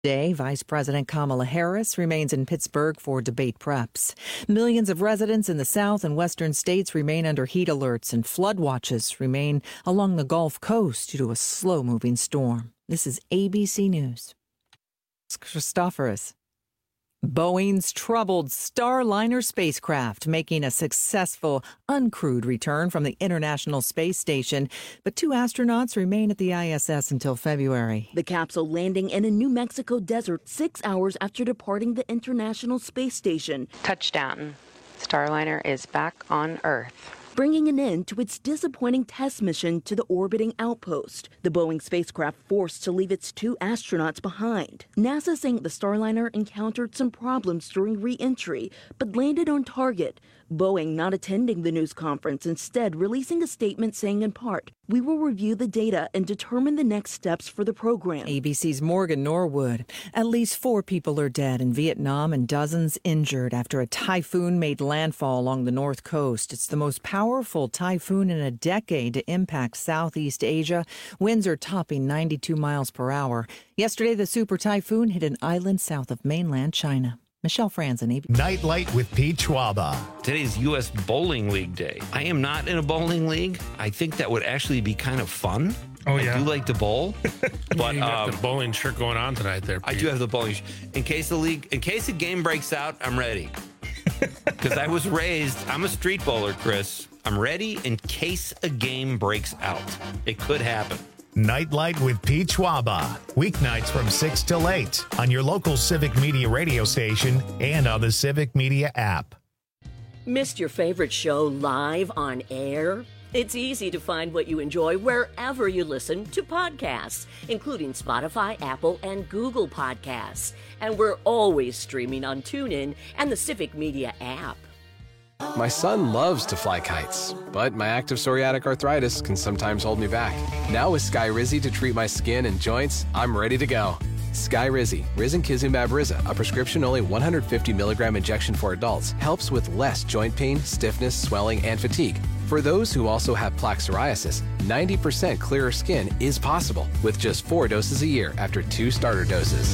Today, Vice President Kamala Harris remains in Pittsburgh for debate preps. Millions of residents in the South and Western states remain under heat alerts, and flood watches remain along the Gulf Coast due to a slow-moving storm. This is ABC News. Christophorus. Boeing's troubled Starliner spacecraft making a successful uncrewed return from the International Space Station, but 2 astronauts remain at the ISS until February. The capsule landing in a New Mexico desert 6 hours after departing the International Space Station. Touchdown. Starliner is back on Earth, bringing an end to its disappointing test mission to the orbiting outpost. The Boeing spacecraft forced to leave its 2 astronauts behind. NASA saying the Starliner encountered some problems during re-entry, but landed on target. Boeing not attending the news conference, instead releasing a statement saying in part, "We will review the data and determine the next steps for the program." ABC's Morgan Norwood. At least 4 people are dead in Vietnam and dozens injured after a typhoon made landfall along the north coast. It's the most powerful typhoon in a decade to impact Southeast Asia. Winds are topping 92 miles per hour. Yesterday, the super typhoon hit an island south of mainland China. Michelle Franzen, ABC. Nightlight with Pete Schwaba. Today's U.S. Bowling League Day. I am not in a bowling league. I think that would actually be kind of fun. Oh, yeah. I do like to bowl. But you got the bowling shirt going on tonight there, Pete. I do have the bowling shirt. In case the game breaks out, I'm ready. Because I was raised, I'm a street bowler, Chris. I'm ready in case a game breaks out. It could happen. Nightlight with Pete Schwaba. Weeknights from 6 till 8 on your local Civic Media radio station and on the Civic Media app. Missed your favorite show live on air? It's easy to find what you enjoy wherever you listen to podcasts, including Spotify, Apple, and Google Podcasts. And we're always streaming on TuneIn and the Civic Media app. My son loves to fly kites, but my active psoriatic arthritis can sometimes hold me back. Now with Skyrizi to treat my skin and joints, I'm ready to go. Skyrizi, risankizumab Riza, a prescription-only 150 milligram injection for adults, helps with less joint pain, stiffness, swelling, and fatigue. For those who also have plaque psoriasis, 90% clearer skin is possible with just 4 doses a year after 2 starter doses.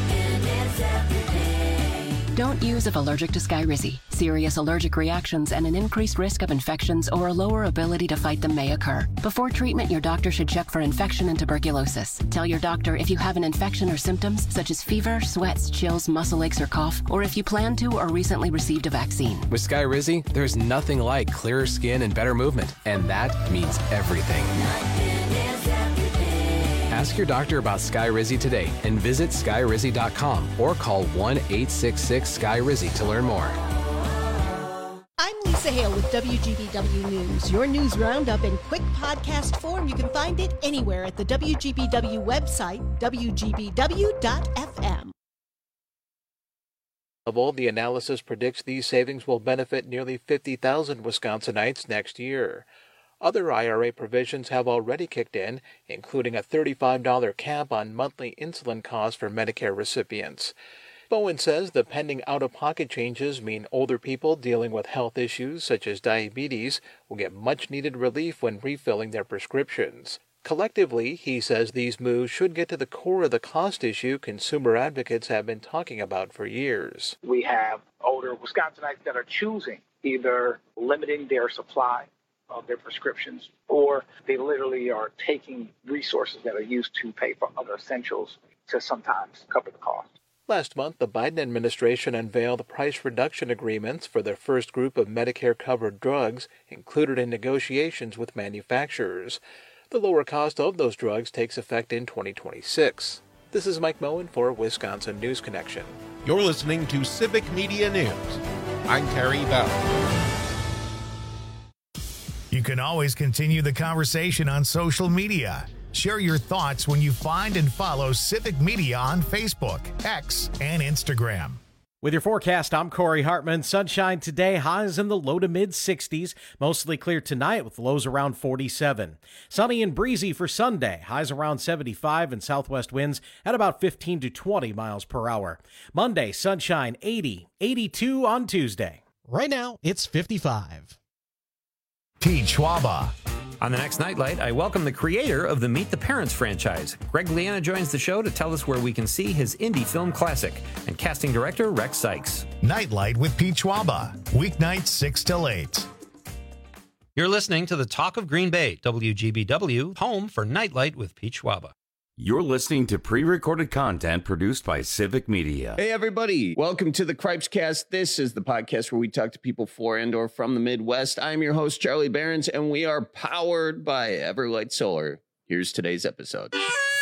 Don't use if allergic to Skyrizi. Serious allergic reactions and an increased risk of infections or a lower ability to fight them may occur. Before treatment, your doctor should check for infection and tuberculosis. Tell your doctor if you have an infection or symptoms such as fever, sweats, chills, muscle aches, or cough, or if you plan to or recently received a vaccine. With Skyrizi, there's nothing like clearer skin and better movement, and that means everything. Ask your doctor about Skyrizi today and visit Skyrizi.com or call 1-866-SKY-RIZZI to learn more. I'm Lisa Hale with WGBW News. Your news roundup in quick podcast form. You can find it anywhere at the WGBW website, WGBW.FM. The analysis predicts these savings will benefit nearly 50,000 Wisconsinites next year. Other IRA provisions have already kicked in, including a $35 cap on monthly insulin costs for Medicare recipients. Bowen says the pending out-of-pocket changes mean older people dealing with health issues such as diabetes will get much-needed relief when refilling their prescriptions. Collectively, he says these moves should get to the core of the cost issue consumer advocates have been talking about for years. We have older Wisconsinites that are choosing either limiting their supply of their prescriptions, or they literally are taking resources that are used to pay for other essentials to sometimes cover the cost. Last month, the Biden administration unveiled price reduction agreements for the first group of Medicare-covered drugs included in negotiations with manufacturers. The lower cost of those drugs takes effect in 2026. This is Mike Moen for Wisconsin News Connection. You're listening to Civic Media News. I'm Terry Bell. You can always continue the conversation on social media. Share your thoughts when you find and follow Civic Media on Facebook, X, and Instagram. With your forecast, I'm Corey Hartman. Sunshine today, highs in the low to mid 60s. Mostly clear tonight with lows around 47. Sunny and breezy for Sunday, highs around 75 and southwest winds at about 15 to 20 miles per hour. Monday, sunshine 80, 82 on Tuesday. Right now, it's 55. Pete Schwaba. On the next Nightlight, I welcome the creator of the Meet the Parents franchise. Greg Liana joins the show to tell us where we can see his indie film classic, and casting director Rex Sykes. Nightlight with Pete Schwaba, weeknights 6 till 8. You're listening to the Talk of Green Bay, WGBW, home for Nightlight with Pete Schwaba. You're listening to pre-recorded content produced by Civic Media. Hey, everybody. Welcome to the Cripescast. This is the podcast where we talk to people for and or from the Midwest. I'm your host, Charlie Behrens, and we are powered by Everlight Solar. Here's today's episode.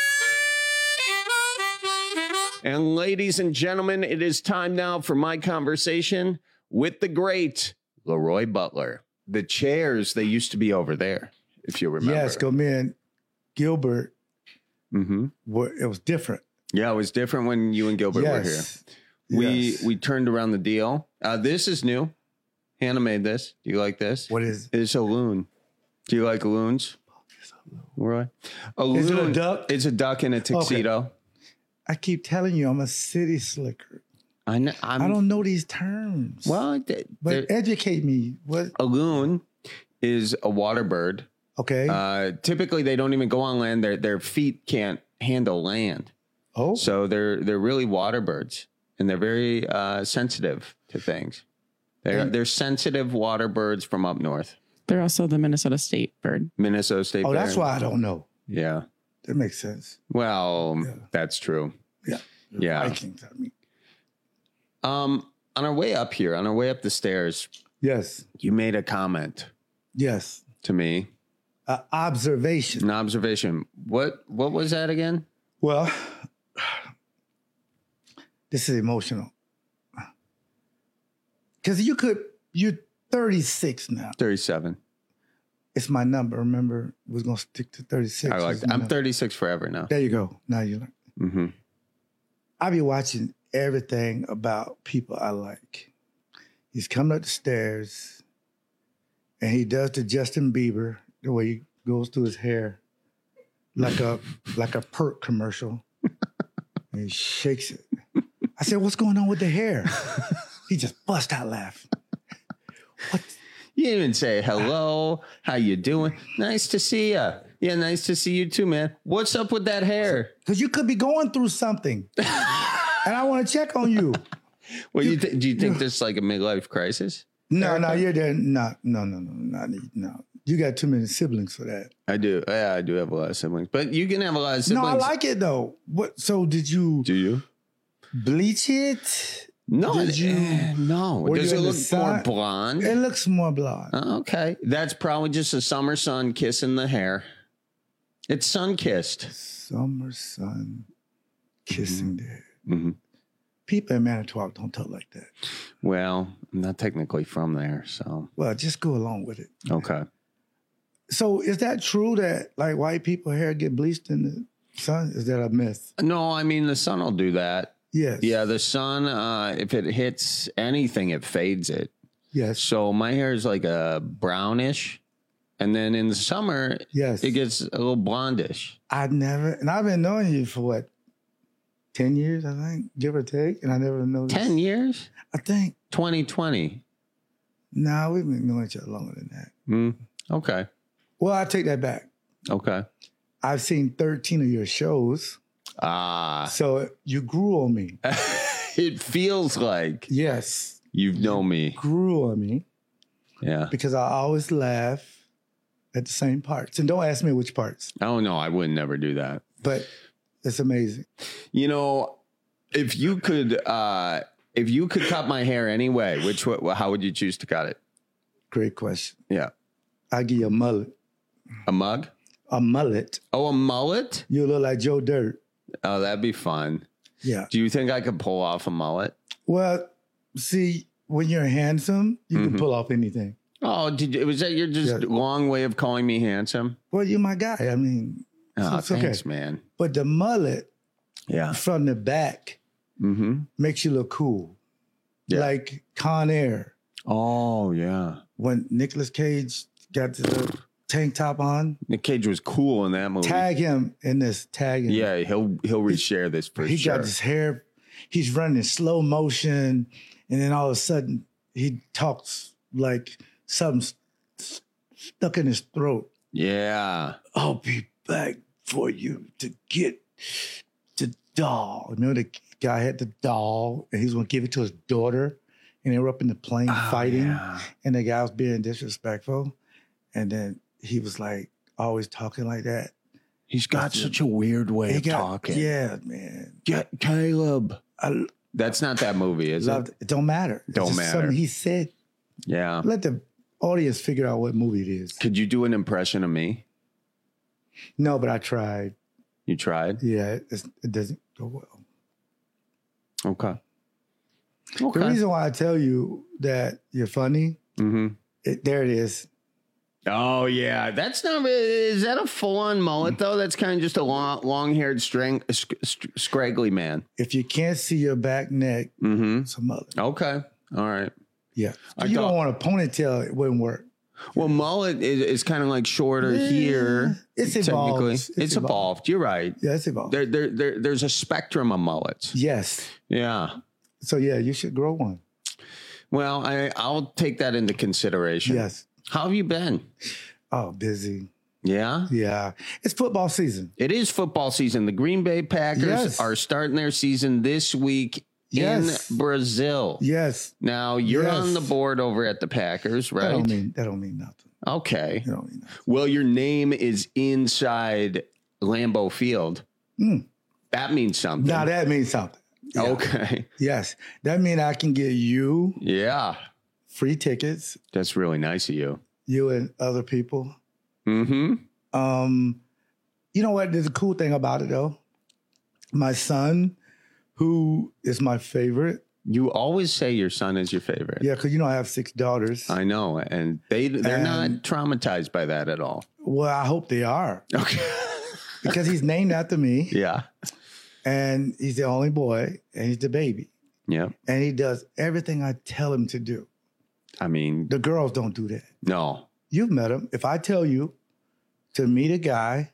And ladies and gentlemen, it is time now for my conversation with the great Leroy Butler. The chairs, they used to be over there, if you remember. Yes, go me and Gilbert. Mm-hmm. It was different. Yeah, it was different when you and Gilbert were here. We turned around the deal. This is new. Hannah made this. Do you like this? What is it? It's a loon. Do you like loons? Roy? A loon. Is it a duck? It's a duck in a tuxedo. Okay. I keep telling you, I'm a city slicker. I know. I don't know these terms. Well, but educate me. What? A loon is a water bird. Okay. Typically, they don't even go on land. Their feet can't handle land. Oh. So they're really water birds, and they're very sensitive to things. They're sensitive water birds from up north. They're also the Minnesota State bird. Minnesota State bird. Oh, that's why I don't know. Yeah. That makes sense. Well, that's true. Yeah. Yeah. Vikings, I mean. On our way up here, on our way up the stairs. Yes. You made a comment. Yes. To me. Observation. An observation. What was that again? Well, this is emotional. Because you're 36 now. 37. It's my number. Remember, we're going to stick to 36. I like that. I'm 36 forever now. There you go. Now you learn. Mm-hmm. I be watching everything about people I like. He's coming up the stairs, and he does the Justin Bieber, the way he goes through his hair, like a perk commercial. And he shakes it. I said, "What's going on with the hair?" He just bust out laughing. What? You didn't even say hello. How you doing? Nice to see you. Yeah, nice to see you too, man. What's up with that hair? Because you could be going through something, and I want to check on you. Well, do you think this is like a midlife crisis? No, you're there. No. You got too many siblings for that. I do. Yeah, I do have a lot of siblings. But you can have a lot of siblings. No, I like it though. What? So did you? Do you bleach it? No. Did you? No. Does it look more blonde? It looks more blonde. Okay. That's probably just a summer sun kissing the hair. It's sun-kissed. Summer sun kissing the hair. Mm-hmm. People in Manitowoc don't talk like that. Well, I'm not technically from there, so. Well, just go along with it. Okay. So is that true that like white people hair get bleached in the sun? Is that a myth? No, I mean the sun will do that. Yes. Yeah, the sun, if it hits anything, it fades it. Yes. So my hair is like a brownish. And then in the summer, it gets a little blondish. I've been knowing you for what, 10 years, I think, give or take, and I never noticed. 10 years? I think. 2020. No, we've been knowing each other longer than that. Okay. Well, I take that back. Okay. I've seen 13 of your shows. So you grew on me. It feels like. Yes. You've known me. Grew on me. Yeah. Because I always laugh at the same parts. And don't ask me which parts. Oh, no, I would never do that. But it's amazing. You know, if you could cut my hair anyway, how would you choose to cut it? Great question. Yeah. I'll give you a mullet. A mug? A mullet. Oh, a mullet? You look like Joe Dirt. Oh, that'd be fun. Yeah. Do you think I could pull off a mullet? Well, see, when you're handsome, you can pull off anything. Oh, was that your long way of calling me handsome? Well, you're my guy. I mean, it's thanks, okay. Man. But the mullet, yeah, from the back, makes you look cool. Yeah. Like Con Air. Oh, yeah. When Nicolas Cage got the tank top on. Nick Cage was cool in that movie. Tag him in this. Tag him. Yeah, he'll reshare this for sure. He got his hair. He's running in slow motion, and then all of a sudden he talks like something stuck in his throat. Yeah. I'll be back for you to get the doll. Remember the guy had the doll and he was going to give it to his daughter and they were up in the plane fighting and the guy was being disrespectful. And then he was like always talking like that. He's got such a weird way of talking. Yeah, man. Get Caleb. That's not that movie, is it? It don't matter. Don't matter. Something he said. Yeah. Let the audience figure out what movie it is. Could you do an impression of me? No, but I tried. You tried? Yeah, it doesn't go well. Okay. The reason why I tell you that you're funny, there it is. Oh, yeah. That's not, is that a full-on mullet, though? That's kind of just a long-haired, scraggly man. If you can't see your back neck, it's a mullet. Okay. All right. Yeah. You don't want a ponytail, it wouldn't work. Well, mullet is kind of like shorter here. It's evolved. It's evolved. You're right. Yeah, it's evolved. There's a spectrum of mullets. Yes. Yeah. So, yeah, you should grow one. Well, I'll take that into consideration. Yes. How have you been? Oh, busy. Yeah? Yeah. It's football season. It is football season. The Green Bay Packers are starting their season this week in Brazil. Yes. Now, you're on the board over at the Packers, right? That don't mean nothing. Okay. That don't mean nothing. Well, your name is inside Lambeau Field. That means something. Now, that means something. Yeah. Okay. Yes. That means I can get you free tickets. That's really nice of you. You and other people. Mm-hmm. You know what? There's a cool thing about it, though. My son, who is my favorite. You always say your son is your favorite. Yeah, because, I have 6 daughters. I know. And they're not traumatized by that at all. Well, I hope they are. Okay. Because he's named after me. Yeah. And he's the only boy, and he's the baby. Yeah. And he does everything I tell him to do. I mean, the girls don't do that. No. You've met him. If I tell you to meet a guy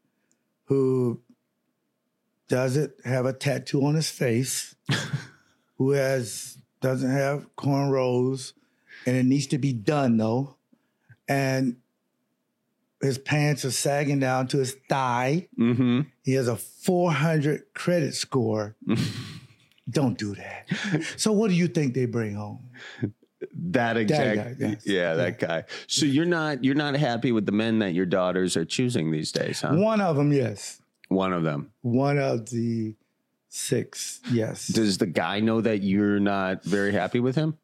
who doesn't have a tattoo on his face, who doesn't have cornrows, and it needs to be done though, and his pants are sagging down to his thigh. Mm-hmm. He has a 400 credit score. Don't do that. So what do you think they bring home? That exact guy, yes. that guy. So you're not happy with the men that your daughters are choosing these days, huh? One of them, yes. One of them. One of the 6, yes. Does the guy know that you're not very happy with him?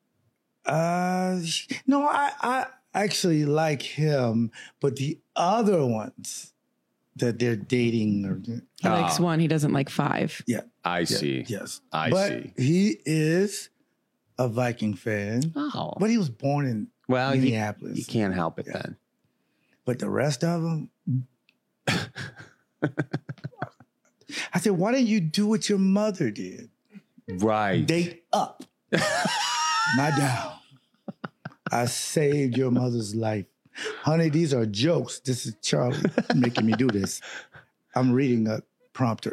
No, I actually like him, but the other ones that they're dating he likes 1, he doesn't like 5. Yeah. I see. Yes. I but see. He is a Viking fan. Oh. But he was born in Minneapolis. You can't help it then. But the rest of them, I said, why didn't you do what your mother did? Right. Date up, not down. I saved your mother's life. Honey, these are jokes. This is Charlie making me do this. I'm reading a prompter.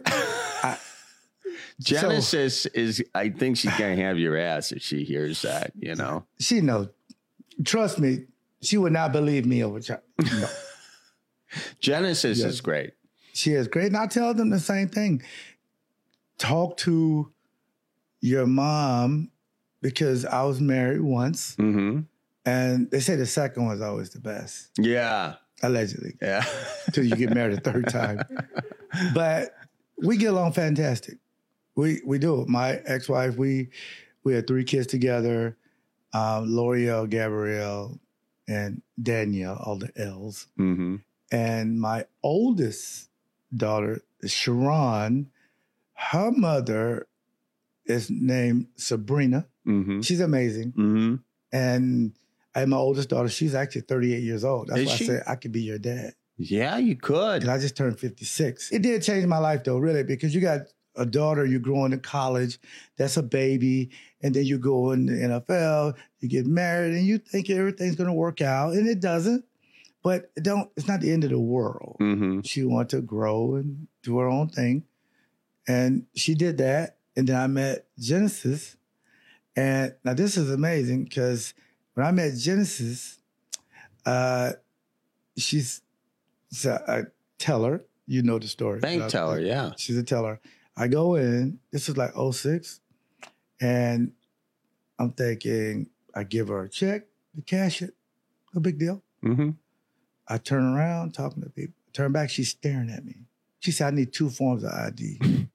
Genesis is, I think she's going to have your ass if she hears that, She knows. Trust me, she would not believe me over Charlie. No. Genesis is great. She is great. And I tell them the same thing. Talk to your mom, because I was married once. Mm-hmm. And they say the second one's always the best. Yeah. Allegedly. Yeah. Until you get married a third time. But we get along fantastic. We do. My ex-wife, we had 3 kids together. L'Oreal, Gabrielle, and Danielle, all the L's. Mm-hmm. And my oldest daughter, Sharon, her mother is named Sabrina. Mm-hmm. She's amazing. Mm-hmm. And my oldest daughter, she's actually 38 years old. That's why I said I could be your dad. Yeah, you could. And I just turned 56. It did change my life, though, really, because you got a daughter, you're growing in college, that's a baby, and then you go in the NFL, you get married, and you think everything's going to work out, and it doesn't. But it's not the end of the world. Mm-hmm. She wanted to grow and do her own thing. And she did that. And then I met Genesis. And now this is amazing because when I met Genesis, she's a teller. You know the story. Bank teller, yeah. She's a teller. I go in. This is like 06. And I'm thinking, I give her a check to cash it. No big deal. Mm-hmm. I turn around, talking to people. Turn back, she's staring at me. She said, I need 2 forms of ID.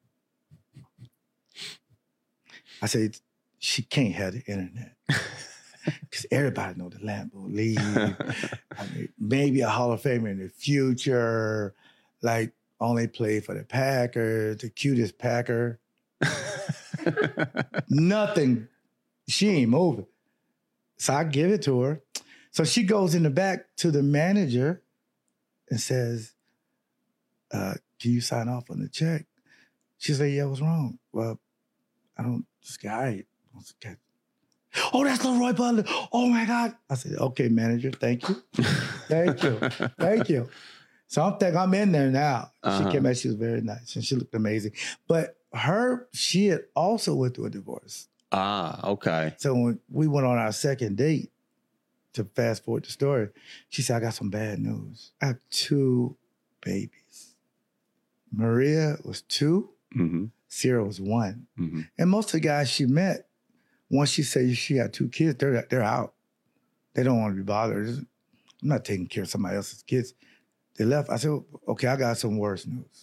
I said, she can't have the internet. Because everybody know the Lambo lead. I mean, maybe a Hall of Famer in the future, like only played for the Packers, the cutest Packer. Nothing. She ain't moving. So I give it to her. So she goes in the back to the manager and says, can you sign off on the check? She said, yeah, what's wrong? Well, I don't, this guy, oh, that's Leroy Butler. Oh my God. I said, okay, manager, thank you. Thank you. Thank you. So I'm thinking I'm in there now. She came back, she was very nice and she looked amazing. But she had also went through a divorce. Okay. So when we went on our second date, to fast forward the story, she said, I got some bad news. I have 2 babies. Maria was 2. Mm-hmm. Sierra was 1. Mm-hmm. And most of the guys she met, once she said she got 2 kids, they're out. They don't want to be bothered. I'm not taking care of somebody else's kids. They left. I said, okay, I got some worse news.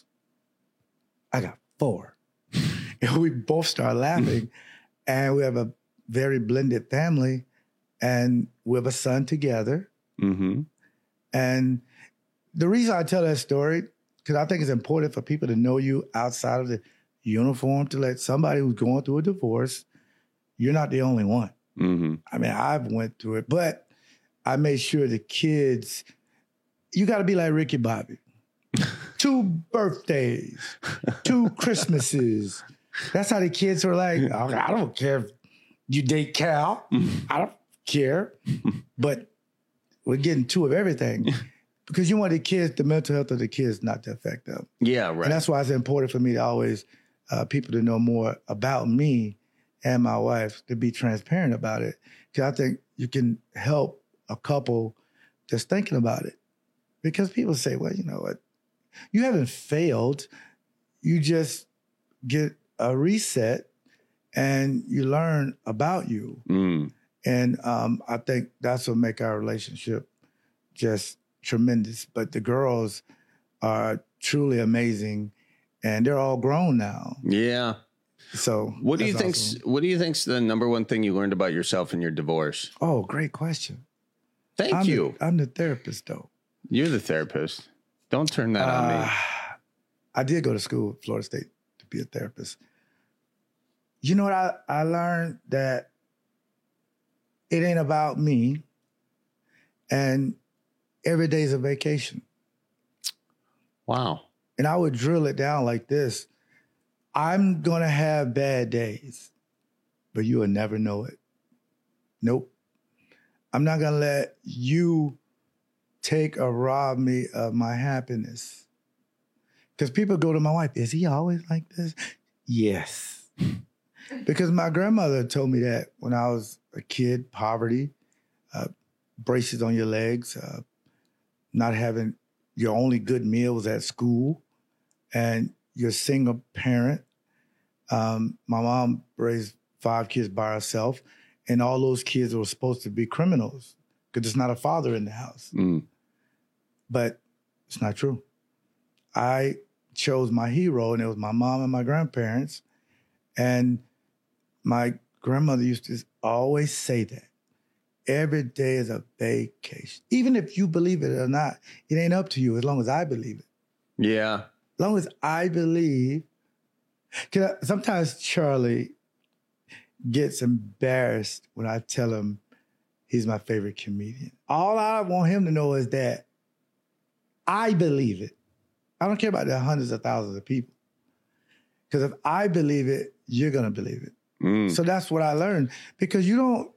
I got 4. And we both started laughing. And we have a very blended family. And we have a son together. Mm-hmm. And the reason I tell that story, because I think it's important for people to know you outside of the uniform, to let somebody who's going through a divorce, you're not the only one. Mm-hmm. I mean, I've went through it, but I made sure the kids, you got to be like Ricky Bobby. 2 birthdays, 2 Christmases. That's how the kids were like, I don't care if you date Cal. I don't care. But we're getting 2 of everything. Because you want the mental health of the kids not to affect them. Yeah, right. And that's why it's important for me to always, people to know more about me and my wife, to be transparent about it. Because I think you can help a couple just thinking about it. Because people say, well, you know what? You haven't failed. You just get a reset and you learn about you. Mm. And I think that's what make our relationship just tremendous. But the girls are truly amazing, and they're all grown now. Yeah. So what do you think? awesome. What do you think's the number one thing you learned about yourself in your divorce? Oh, great question. Thank you. I'm the therapist, though. You're the therapist. Don't turn that on me. I did go to school at Florida State to be a therapist. You know what I learned? That it ain't about me, and every day's a vacation. Wow. And I would drill it down like this. I'm going to have bad days, but you will never know it. Nope. I'm not going to let you take or rob me of my happiness. Because people go to my wife, is he always like this? Yes. Because my grandmother told me that when I was a kid, poverty, braces on your legs, not having your only good meals at school, and you're a single parent. My mom raised 5 kids by herself, and all those kids were supposed to be criminals because there's not a father in the house. Mm. But it's not true. I chose my hero, and it was my mom and my grandparents. And my grandmother used to always say that. Every day is a vacation. Even if you believe it or not, it ain't up to you as long as I believe it. Yeah. As long as I believe. Cause sometimes Charlie gets embarrassed when I tell him he's my favorite comedian. All I want him to know is that I believe it. I don't care about the hundreds of thousands of people. Because if I believe it, you're gonna believe it. Mm. So that's what I learned. Because you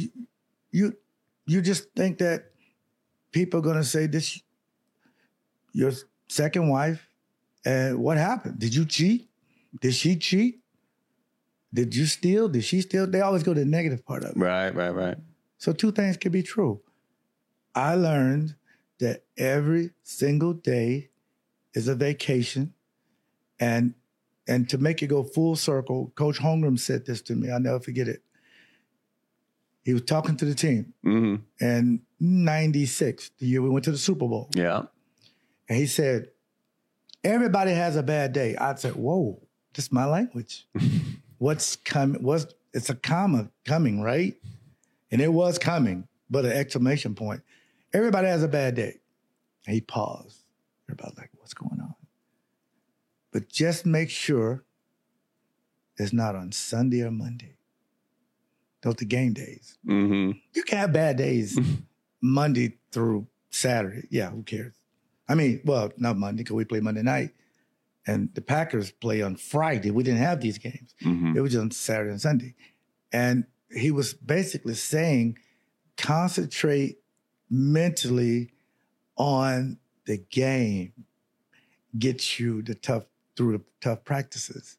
just think that people are gonna say this, your second wife, and what happened? Did you cheat? Did she cheat? Did you steal? Did she steal? They always go to the negative part of it. Right. So 2 things can be true. I learned that every single day is a vacation. And to make it go full circle, Coach Holmgren said this to me. I'll never forget it. He was talking to the team in 96, the year we went to the Super Bowl. Yeah. And he said, everybody has a bad day. I said, whoa, this is my language. What's coming? It's a comma coming, right? And it was coming, but an exclamation point. Everybody has a bad day. And he paused. Everybody's like, what's going on? But just make sure it's not on Sunday or Monday. Those are the game days. Mm-hmm. You can have bad days Monday through Saturday. Yeah, who cares? I mean, well, not Monday because we play Monday night. And the Packers play on Friday. We didn't have these games. It was just on Saturday and Sunday. And he was basically saying, concentrate mentally on the game. Get you through the tough practices.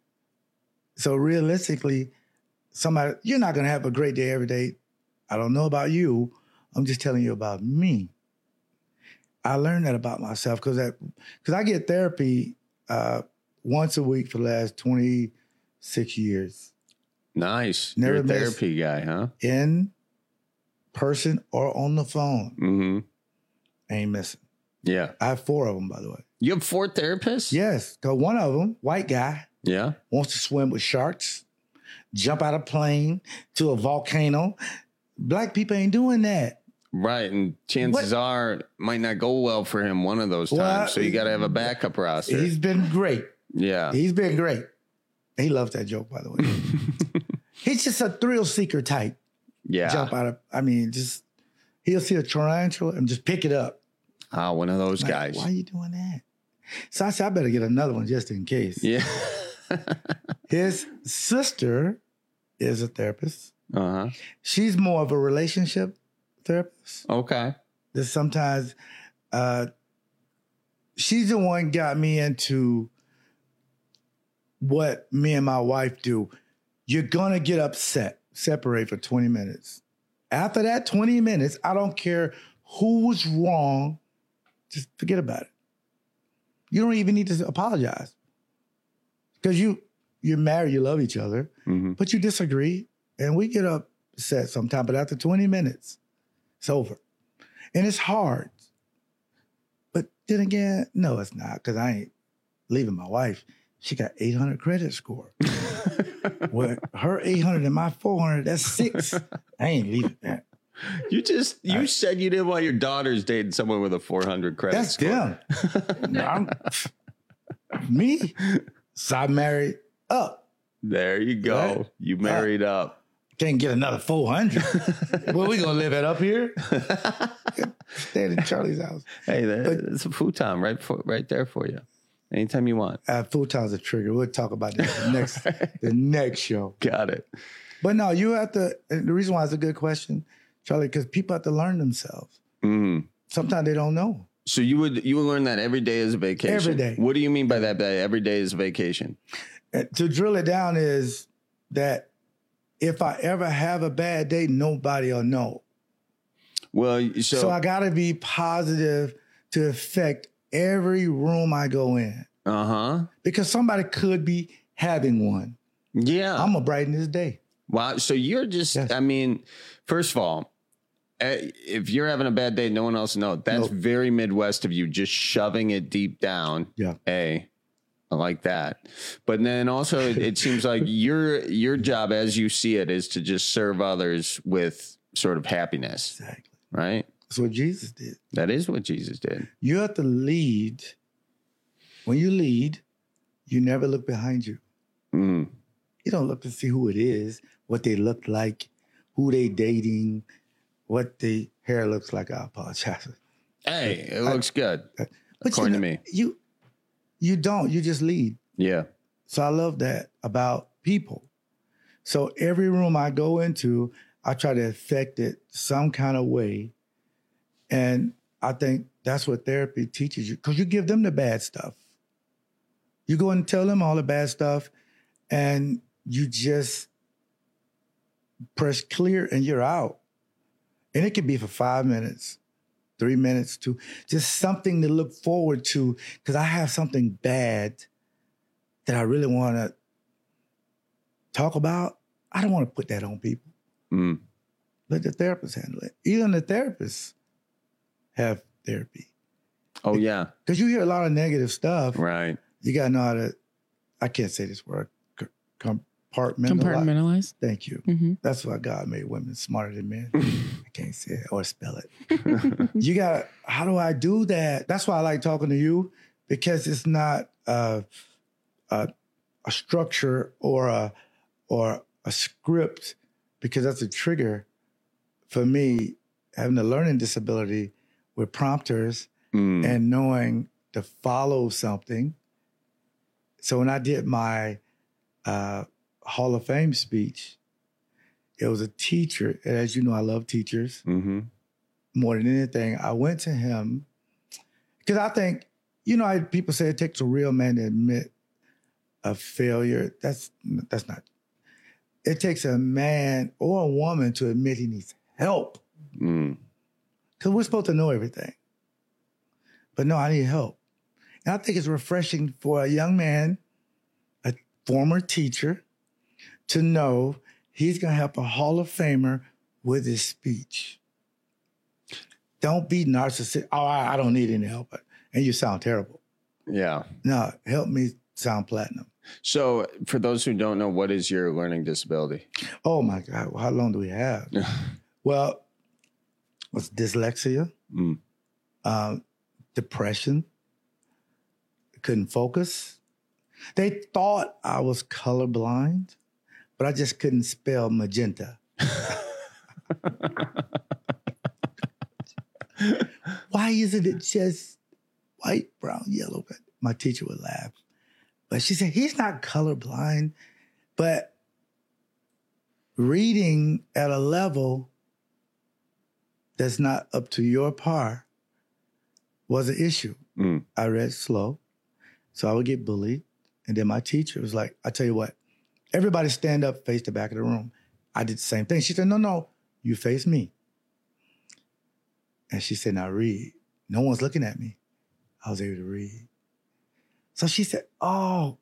So realistically, you're not going to have a great day every day. I don't know about you. I'm just telling you about me. I learned that about myself because I get therapy once a week for the last 26 years. Nice. Never You're a therapy guy, huh? In person or on the phone. Mm-hmm. Ain't missing. Yeah. I have 4 of them, by the way. You have 4 therapists? Yes. Because one of them, white guy, yeah, wants to swim with sharks, jump out of a plane to a volcano. Black people ain't doing that. Right. And chances are it might not go well for him one of those times. So you got to have a backup roster. He's been great. Yeah. He's been great. He loves that joke, by the way. He's just a thrill seeker type. Yeah. Jump out of, he'll see a tarantula and just pick it up. Ah, one of those guys. Why are you doing that? So I said, I better get another one just in case. Yeah. His sister is a therapist. Uh-huh. She's more of a relationship therapist. Okay. That sometimes she's the one got me into what me and my wife do. You're going to get upset, separate for 20 minutes. After that 20 minutes, I don't care who was wrong, just forget about it. You don't even need to apologize. Because you're married, you love each other, but you disagree, and we get upset sometimes, but after 20 minutes, it's over. And it's hard. But then again, no, it's not, because I ain't leaving my wife. She got 800 credit score. Well, her 800 and my 400, that's 6. I ain't leaving that. You said you didn't want your daughters dating someone with a 400 credit score. That's them. Me. So I married up. There you go. Right? You married up. Can't get another 400. Well, we gonna live it up here. Staying in Charlie's house. Hey, it's a futon right there for you. Anytime you want. Futon's a trigger. We'll talk about that the next show. Got it. But no, you have to. And the reason why it's a good question, Charlie, because people have to learn themselves. Sometimes they don't know. So you would learn that every day is a vacation? Every day. What do you mean by that? Every day is a vacation? To drill it down is that if I ever have a bad day, nobody will know. Well, so I got to be positive to affect every room I go in. Uh-huh. Because somebody could be having one. Yeah. I'm going to brighten this day. Wow. So you're just, yes. I mean, first of all, if you're having a bad day, no one else knows. That's very Midwest of you, just shoving it deep down. Yeah. I like that. But then also it seems like your job as you see it is to just serve others with sort of happiness. Exactly. Right? That's what Jesus did. That is what Jesus did. You have to lead. When you lead, you never look behind you. You don't look to see who it is, what they look like, who they dating, what the hair looks like. I apologize. Hey, it looks good. According to me. You don't. You just lead. Yeah. So I love that about people. So every room I go into, I try to affect it some kind of way. And I think that's what therapy teaches you, because you give them the bad stuff. You go and tell them all the bad stuff, and you just press clear and you're out. And it could be for 5 minutes, 3 minutes to just something to look forward to, because I have something bad that I really want to talk about. I don't want to put that on people. Let the therapist handle it. Even the therapists have therapy. Oh, yeah. Because you hear a lot of negative stuff. Right. You got to know how to, I can't say this word, compartmentalize. Compartmentalize. Thank you. Mm-hmm. That's why God made women smarter than men. I can't say it or spell it. You got to, how do I do that? That's why I like talking to you, because it's not a structure or a script, because that's a trigger for me, having a learning disability with prompters and knowing to follow something. So when I did my Hall of Fame speech, it was a teacher, and as you know, I love teachers more than anything. I went to him because I think, you know, people say it takes a real man to admit a failure. That's not. It takes a man or a woman to admit he needs help. Because we're supposed to know everything. But no, I need help. And I think it's refreshing for a young man, a former teacher, to know he's going to help a Hall of Famer with his speech. Don't be narcissistic. Oh, I don't need any help. And you sound terrible. Yeah. No, help me sound platinum. So for those who don't know, what is your learning disability? Oh, my God. How long do we have? Well, it's dyslexia, depression, couldn't focus. They thought I was colorblind, but I just couldn't spell magenta. Why isn't it just white, brown, yellow? But my teacher would laugh. But she said, he's not colorblind, but reading at a level that's not up to your par was an issue. I read slow, so I would get bullied. And then my teacher was like, I tell you what, everybody stand up, face the back of the room. I did the same thing. She said, no, you face me. And she said, now read. No one's looking at me. I was able to read. So she said, oh,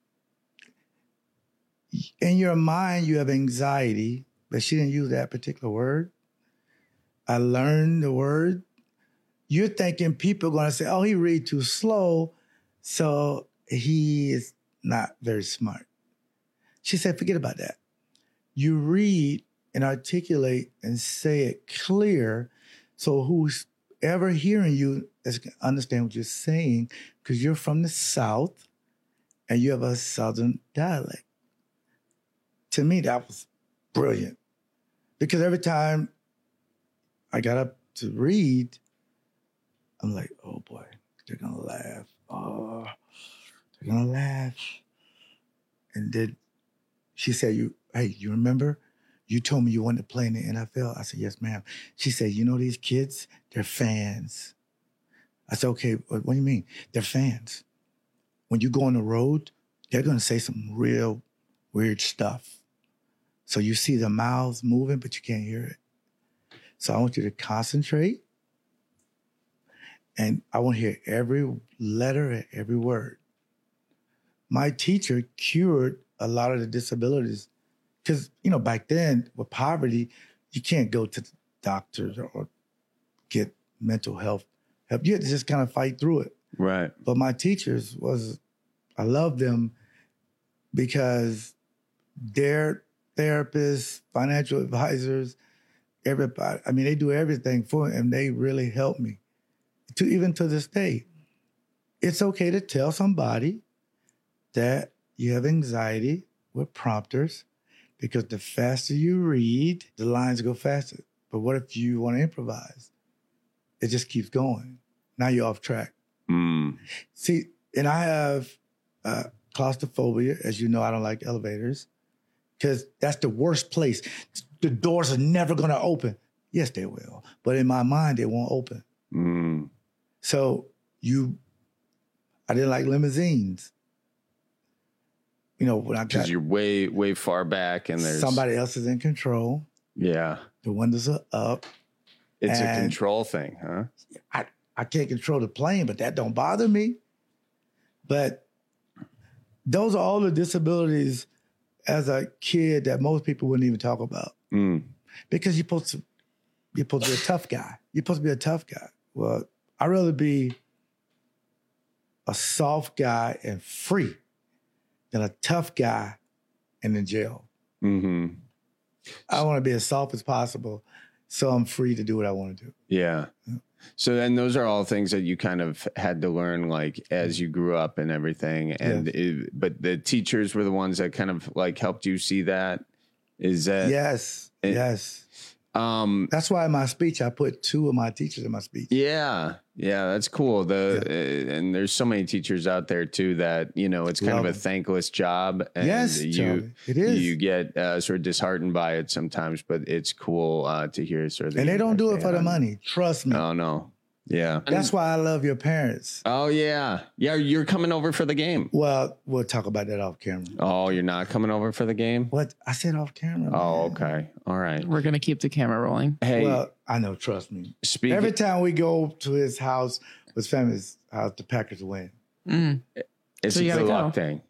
in your mind, you have anxiety, but she didn't use that particular word. I learned the word. You're thinking people are going to say, oh, he read too slow, so he is not very smart. She said, forget about that. You read and articulate and say it clear, so who's ever hearing you can understand what you're saying, because you're from the South and you have a Southern dialect. To me, that was brilliant, because every time I got up to read, I'm like, oh boy, they're going to laugh. Oh, they're going to laugh. And then she said, hey, you remember? You told me you wanted to play in the NFL. I said, yes, ma'am. She said, you know these kids? They're fans. I said, okay, what do you mean? They're fans. When you go on the road, they're going to say some real weird stuff. So you see their mouths moving, but you can't hear it. So I want you to concentrate. And I want to hear every letter and every word. My teacher cured a lot of the disabilities. Because, you know, back then, with poverty, you can't go to the doctors or get mental health help. You had to just kind of fight through it. Right. But my teachers I love them because they're therapists, financial advisors, everybody. I mean, they do everything for me, and they really help me. Even to this day, it's okay to tell somebody that you have anxiety with prompters, because the faster you read, the lines go faster. But what if you want to improvise? It just keeps going. Now you're off track. See, and I have claustrophobia. As you know, I don't like elevators, because that's the worst place. The doors are never going to open. Yes, they will. But in my mind, they won't open. So I didn't like limousines. You know, when I got, because you're way far back and there's somebody else is in control. Yeah. The windows are up. It's a control thing, huh? I can't control the plane, but that don't bother me. But those are all the disabilities as a kid that most people wouldn't even talk about. Because you're supposed to be a tough guy. You're supposed to be a tough guy. Well, I'd rather be a soft guy and free than a tough guy and in jail. Mm-hmm. I want to be as soft as possible so I'm free to do what I want to do. Yeah. So then those are all things that you kind of had to learn like as you grew up and everything. And but the teachers were the ones that kind of like helped you see that. Is that? Yes. Yes. That's why in my speech, I put 2 of my teachers in my speech. Yeah. Yeah. That's cool. And there's so many teachers out there too, that, you know, it's kind of a thankless job. And yes, it is. You get sort of disheartened by it sometimes, but it's cool to hear sort of. And they don't do it for the money. Trust me. Oh, no. Yeah. That's why I love your parents. Oh, yeah. Yeah, you're coming over for the game. Well, we'll talk about that off camera. Oh, you're not coming over for the game? What? I said off camera. Oh, okay. All right. We're going to keep the camera rolling. Hey. Well, I know. Trust me. Every time we go to his house, his family's house, the Packers win. It's a good luck thing.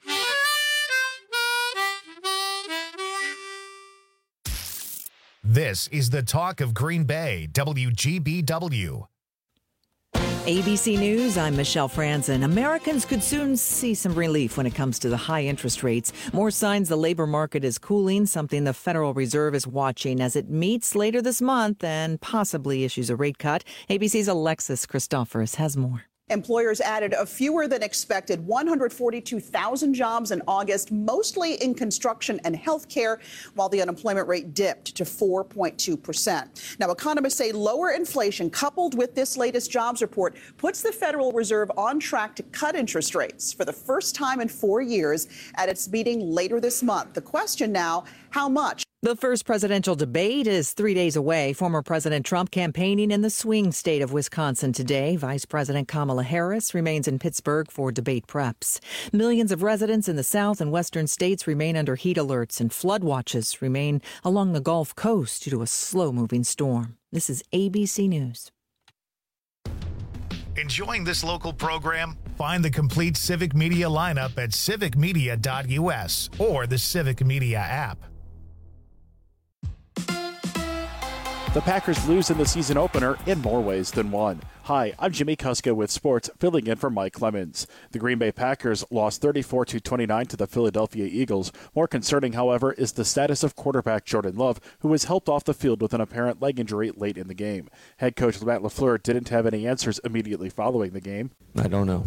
This is the talk of Green Bay, WGBW. ABC News, I'm Michelle Franzen. Americans could soon see some relief when it comes to the high interest rates. More signs the labor market is cooling, something the Federal Reserve is watching as it meets later this month and possibly issues a rate cut. ABC's Alexis Christoforous has more. Employers added a fewer than expected 142,000 jobs in August, mostly in construction and healthcare, while the unemployment rate dipped to 4.2%. Now, economists say lower inflation coupled with this latest jobs report puts the Federal Reserve on track to cut interest rates for the first time in 4 years at its meeting later this month. The question now, how much? The first presidential debate is 3 days away. Former President Trump campaigning in the swing state of Wisconsin today. Vice President Kamala Harris remains in Pittsburgh for debate preps. Millions of residents in the South and Western states remain under heat alerts, and flood watches remain along the Gulf Coast due to a slow-moving storm. This is ABC News. Enjoying this local program? Find the complete Civic Media lineup at civicmedia.us or the Civic Media app. The Packers lose in the season opener in more ways than one. Hi, I'm Jimmy Kuska with sports, filling in for Mike Lemons. The Green Bay Packers lost 34-29 to the Philadelphia Eagles. More concerning, however, is the status of quarterback Jordan Love, who was helped off the field with an apparent leg injury late in the game. Head coach Matt LaFleur didn't have any answers immediately following the game. I don't know.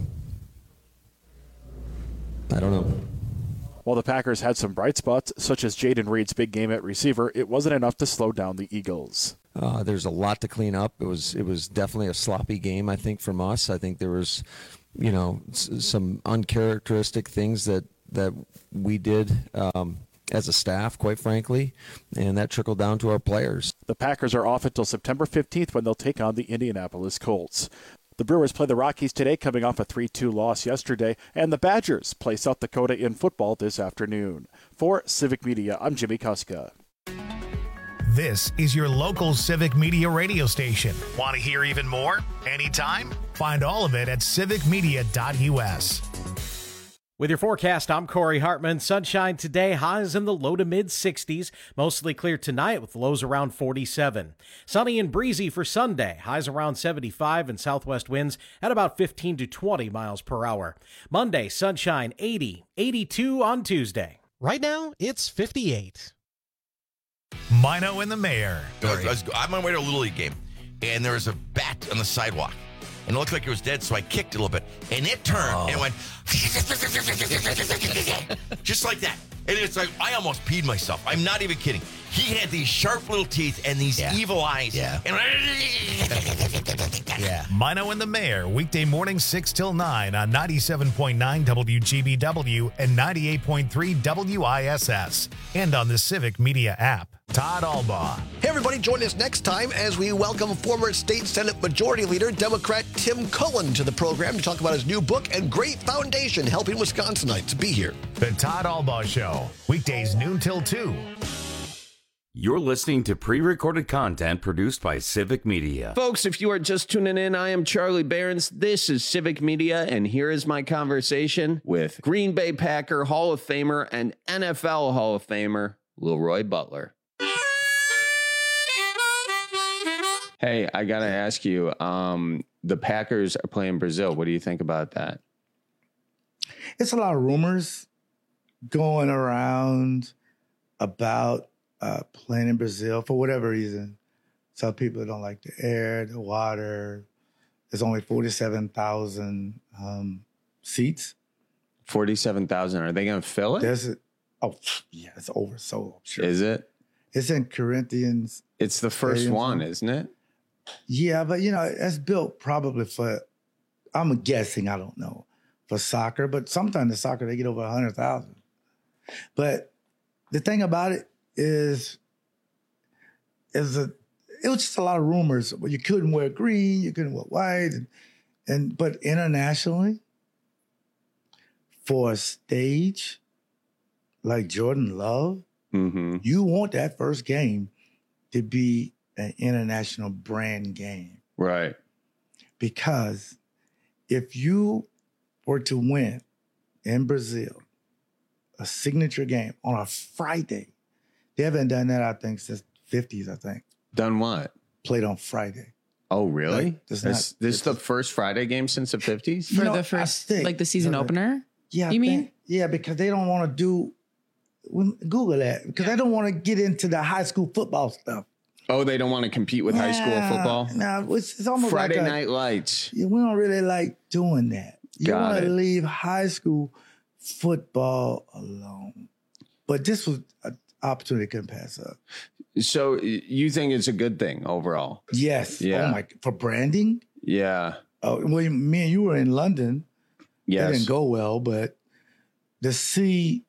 While the Packers had some bright spots, such as Jaden Reed's big game at receiver, it wasn't enough to slow down the Eagles. There's a lot to clean up. It was definitely a sloppy game, I think, from us. I think there was, some uncharacteristic things that we did as a staff, quite frankly, and that trickled down to our players. The Packers are off until September 15th when they'll take on the Indianapolis Colts. The Brewers play the Rockies today, coming off a 3-2 loss yesterday, and the Badgers play South Dakota in football this afternoon. For Civic Media, I'm Jimmy Kuska. This is your local Civic Media radio station. Want to hear even more? Anytime? Find all of it at civicmedia.us. With your forecast, I'm Corey Hartman. Sunshine today, highs in the low to mid 60s. Mostly clear tonight with lows around 47. Sunny and breezy for Sunday, highs around 75 and southwest winds at about 15 to 20 miles per hour. Monday, sunshine 80, 82 on Tuesday. Right now, it's 58. Mino and the Mayor. I'm on my way to a Little League game, and there was a bat on the sidewalk. And it looked like it was dead, so I kicked it a little bit. And it turned and went just like that. And it's like, I almost peed myself. I'm not even kidding. He had these sharp little teeth and these evil eyes. Yeah. Mino and the Mayor, weekday morning 6 till 9 on 97.9 WGBW and 98.3 WISS. And on the Civic Media app. Todd Albaugh. Hey, everybody, join us next time as we welcome former State Senate Majority Leader, Democrat Tim Cullen, to the program to talk about his new book and great foundation helping Wisconsinites. Be here. The Todd Albaugh Show, weekdays noon till 2. You're listening to pre-recorded content produced by Civic Media. Folks, if you are just tuning in, I am Charlie Behrens. This is Civic Media, and here is my conversation with Green Bay Packer Hall of Famer and NFL Hall of Famer, Leroy Butler. Hey, I got to ask you, the Packers are playing Brazil. What do you think about that? It's a lot of rumors going around about playing in Brazil for whatever reason. Some people don't like the air, the water. There's only 47,000 seats. 47,000. Are they going to fill it? It's oversold. Sure. Is it? It's in Corinthians. It's the first one, isn't it? Yeah, but it's built probably for, I'm guessing, I don't know, for soccer. But sometimes the soccer, they get over 100,000. But the thing about it is it was just a lot of rumors. Well, you couldn't wear green, you couldn't wear white, but internationally, for a stage like Jordan Love, you want that first game to be an international brand game, right? Because if you were to win in Brazil a signature game on a Friday. They haven't done that, I think, since the 50s, I think. Done what? Played on Friday. Oh, really? Like, this is the first Friday game since the 50s? For the first, like the season opener? Yeah. You mean? Yeah, because they don't want to do, Google that, because they don't want to get into the high school football stuff. Oh, they don't want to compete with high school football? No, it's almost Friday like Night Lights. We don't really like doing that. You want to it. leave high school football alone. But this was an opportunity couldn't pass up. So you think it's a good thing overall? Yes. Yeah. Oh my, for branding? Yeah. Oh, well, me and you were in London. Yes. It didn't go well, but to see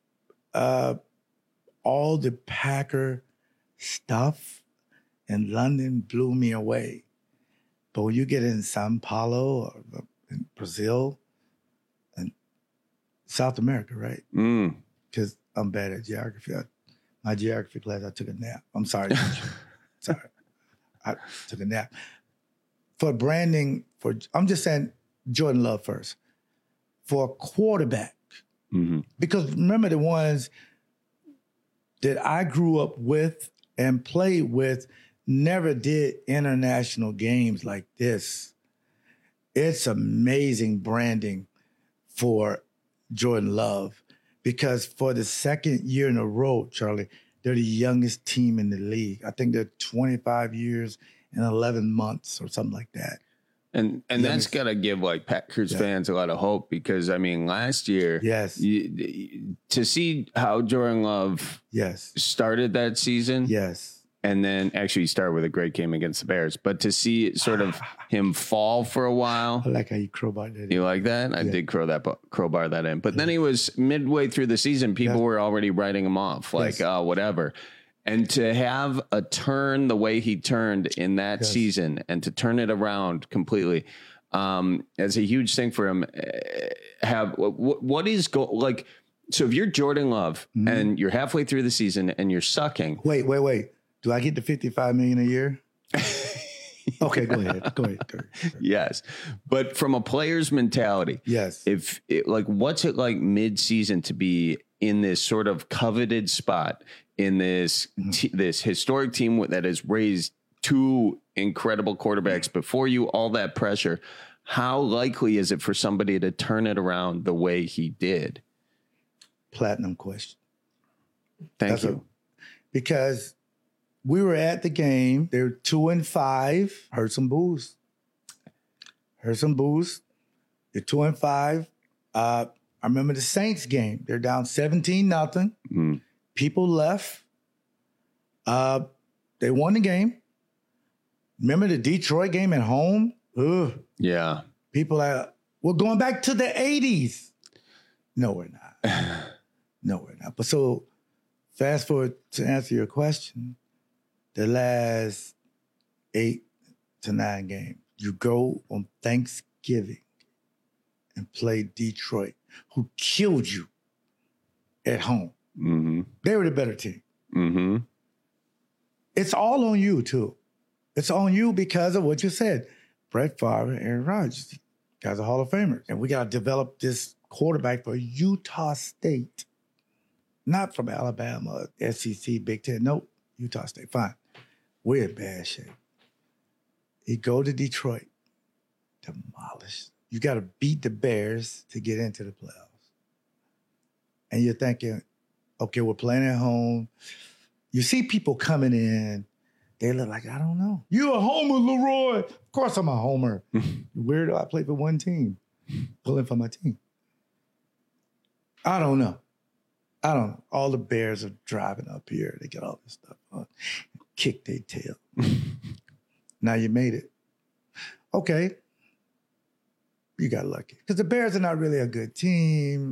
all the Packer stuff in London blew me away. But when you get in Sao Paulo or in Brazil and South America, right? Because I'm bad at geography. My geography class, I took a nap. I'm sorry. Sorry. I took a nap. For branding, I'm just saying Jordan Love first. For a quarterback, because remember the ones that I grew up with and played with never did international games like this. It's amazing branding for Jordan Love because for the second year in a row, Charlie, they're the youngest team in the league. I think they're 25 years and 11 months or something like that. And that's got to give like Packers fans a lot of hope because, I mean, last year, to see how Jordan Love started that season. And then actually he started with a great game against the Bears. But to see sort of him fall for a while. I like how you crowbar that in. You like that? Yeah. I did crowbar that in. But then he was midway through the season, people were already writing him off. Like, whatever. And to have a turn the way he turned in that season and to turn it around completely, as a huge thing for him. What is like? So if you're Jordan Love and you're halfway through the season and you're sucking. Wait. Do I get the $55 million a year? Okay, go ahead. Yes, but from a player's mentality, what's it like mid-season to be in this sort of coveted spot in this this historic team that has raised two incredible quarterbacks before you, all that pressure? How likely is it for somebody to turn it around the way he did? Platinum question. Thank you. Because we were at the game. They were 2-5. Heard some boos. They're 2-5. I remember the Saints game. They're down 17-0. People left. They won the game. Remember the Detroit game at home? Ugh. Yeah. People are, we're going back to the 80s. No, we're not. But so fast forward to answer your question, the last 8 to 9 games, you go on Thanksgiving and play Detroit, who killed you at home. They were the better team. it's all on you, too. It's on you because of what you said. Brett Favre and Aaron Rodgers, guys are Hall of Famers. And we got to develop this quarterback for Utah State. Not from Alabama, SEC, Big Ten. Nope, Utah State. Fine. We're in bad shape. You go to Detroit, demolished. You got to beat the Bears to get into the playoffs. And you're thinking, okay, we're playing at home. You see people coming in. They look like, I don't know. You a homer, Leroy. Of course I'm a homer. Weirdo, I play for one team. Pulling for my team. I don't know. All the Bears are driving up here. They get all this stuff on. Kick their tail. Now you made it. Okay. You got lucky. Because the Bears are not really a good team.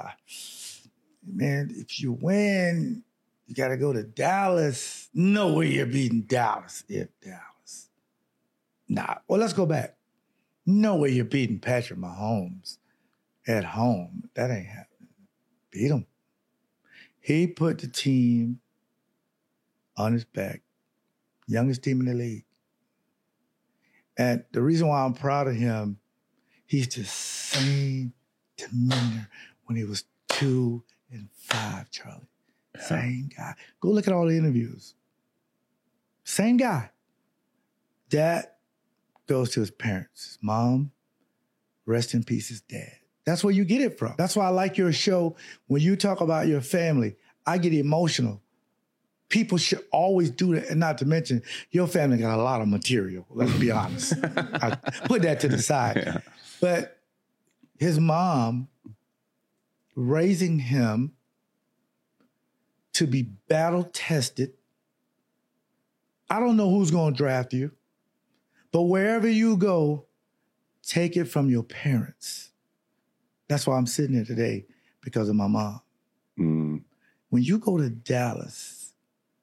Man, if you win, you got to go to Dallas. No way you're beating Dallas if Dallas. Nah. Well, let's go back. No way you're beating Patrick Mahomes at home. That ain't happening. Beat him. He put the team on his back. Youngest team in the league. And the reason why I'm proud of him, he's the same demeanor when he was 2-5, Charlie. Same guy. Go look at all the interviews. Same guy. That goes to his parents. His mom, rest in peace, his dad. That's where you get it from. That's why I like your show. When you talk about your family, I get emotional. People should always do that. And not to mention, your family got a lot of material. Let's be honest. I put that to the side. Yeah. But his mom raising him to be battle-tested. I don't know who's going to draft you, but wherever you go, take it from your parents. That's why I'm sitting here today, because of my mom. Mm. When you go to Dallas,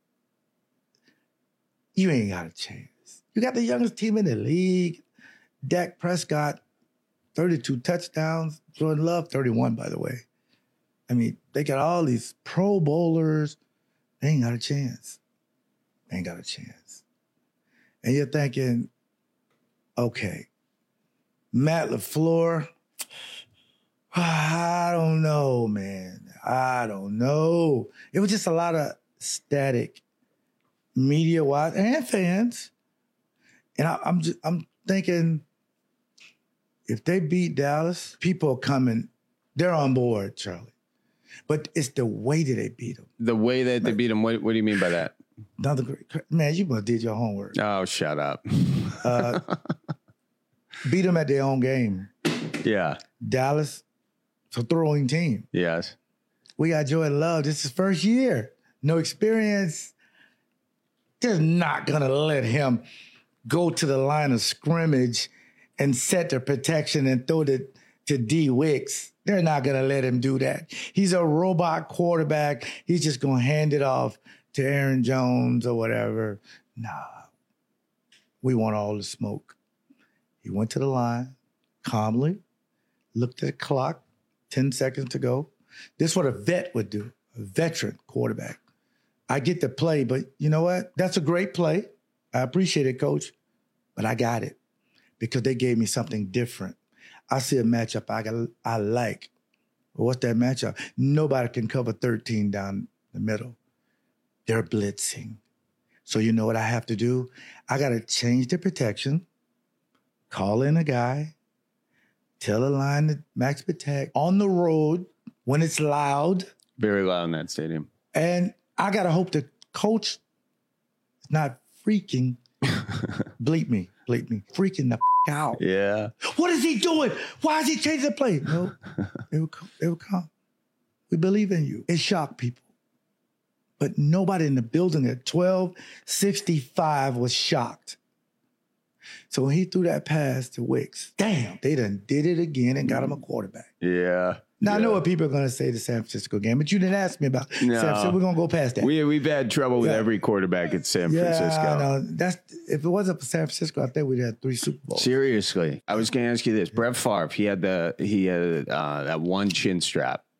you ain't got a chance. You got the youngest team in the league. Dak Prescott, 32 touchdowns. Jordan Love, 31, by the way. I mean, they got all these Pro Bowlers. They ain't got a chance. They ain't got a chance. And you're thinking, okay, Matt LaFleur, I don't know, man. I don't know. It was just a lot of static media-wise and fans. And I'm thinking, if they beat Dallas, people are coming. They're on board, Charlie. But it's the way that they beat them. The way that they beat them. What do you mean by that? Another great, man, you must did your homework. Oh, shut up. Beat them at their own game. Yeah. Dallas, it's a throwing team. Yes. We got Jordan Love. This is his first year. No experience. They're not going to let him go to the line of scrimmage and set the protection and throw it to D. Wicks. They're not going to let him do that. He's a robot quarterback. He's just going to hand it off to Aaron Jones or whatever. Nah. We want all the smoke. He went to the line calmly, looked at the clock, 10 seconds to go. This is what a vet would do, a veteran quarterback. I get the play, but you know what? That's a great play. I appreciate it, Coach, but I got it because they gave me something different. I see a matchup I like. Well, what's that matchup? Nobody can cover 13 down the middle. They're blitzing. So you know what I have to do? I got to change the protection, call in a guy, tell the line to max protect on the road when it's loud. Very loud in that stadium. And I got to hope the coach is not freaking, bleep me, freaking the out. Yeah. What is he doing? Why is he changing the play? No, it will come. We believe in you. It shocked people. But nobody in the building at 1265 was shocked. So when he threw that pass to Wicks, damn, they done did it again and got him a quarterback. Yeah. Now, I know what people are going to say the San Francisco game, but you didn't ask me about San Francisco. We're going to go past that. We've had trouble with every quarterback at San Francisco. No, if it wasn't for San Francisco, I think we'd have 3 Super Bowls. Seriously. I was going to ask you this. Brett Favre, he had that one chin strap,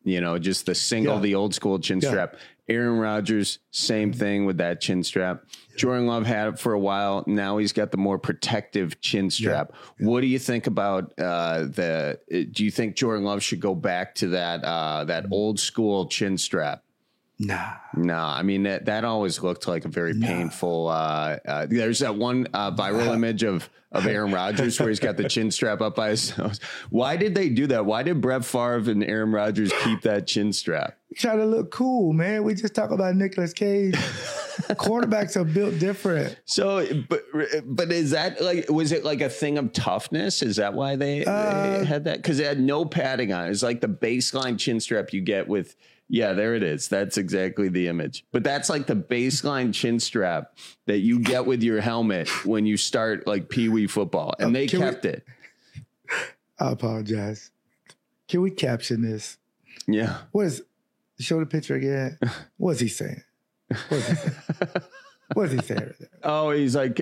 just the single, the old school chin strap. Aaron Rodgers, same thing with that chin strap. Jordan Love had it for a while. Now he's got the more protective chin strap. What do you think about do you think Jordan Love should go back to that old school chin strap? Nah. I mean, that always looked like a very painful. There's that one viral image of Aaron Rodgers where he's got the chin strap up by his nose. Why did they do that? Why did Brett Favre and Aaron Rodgers keep that chin strap? Try to look cool, man. We just talk about Nicolas Cage. Quarterbacks are built different. So, but is that was it like a thing of toughness? Is that why they had that? Because it had no padding on it. It's like the baseline chin strap you get with. Yeah, there it is. That's exactly the image. But that's like the baseline chin strap that you get with your helmet when you start like Pee Wee football. And they kept it. I apologize. Can we caption this? Yeah. Show the picture again. What's he saying? What's he saying right there? Oh, he's like,